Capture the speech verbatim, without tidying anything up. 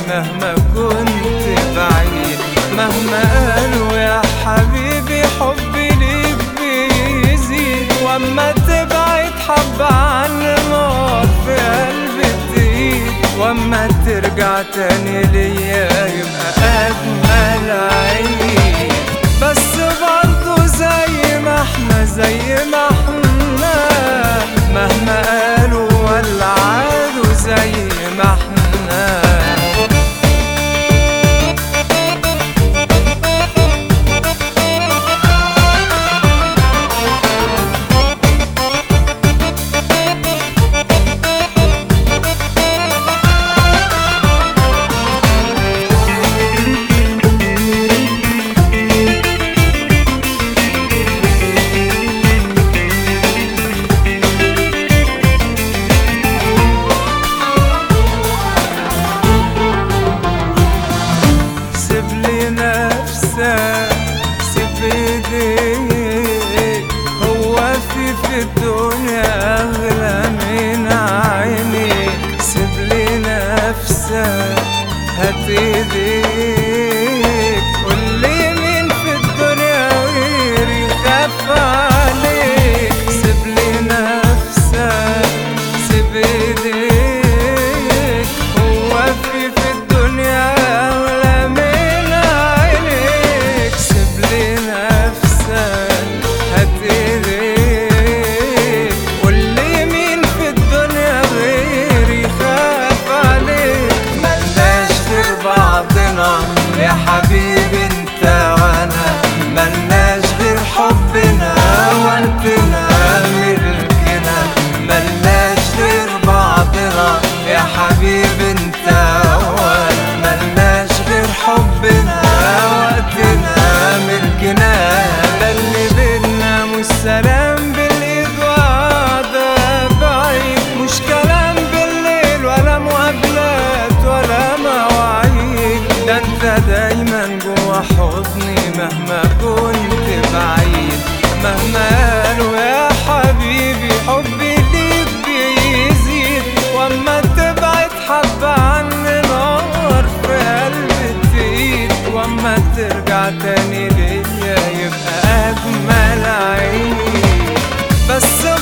مهما كنت بعيد. مهما قالوا يا حبيبي حبي ليك بيزيد، واما تبعد حبة عن نار في قلبي تزيد، واما ترجع تاني ليا يبقى أجمل عيد. بس برضو زي ما احنا زي ما احنا، مهما قالوا ولا عادوا زي ما احنا. سيب ايديك، هو في في الدنيا اغلى من عينيك. سيب لي نفسك، هات ايديك، قولي مين في الدنيا غيري يخاف عليك. سيب لي نفسك، سيب ايديك، هو في في الدنيا اغلى من يا حبيبي انت وانا، ملناش غير حبنا وقتنا ملكنا. ملناش غير بعضنا يا حبيبي انت وانا، ملناش غير حبنا وقتنا ملكنا. ده اللي بينا مش سلام بالايد وقعدة بعيد، مش كلام بالليل ولا مقابلات ولا مواعيد. ده انت دايما جوا حضني مهما كنت بعيد. مهما قالوا يا حبيبي حبي ليك بيزيد، واما تبعد حبة عني نار في قلبي تزيد، واما ترجع تاني ليا يبقى أجمل عيد. بس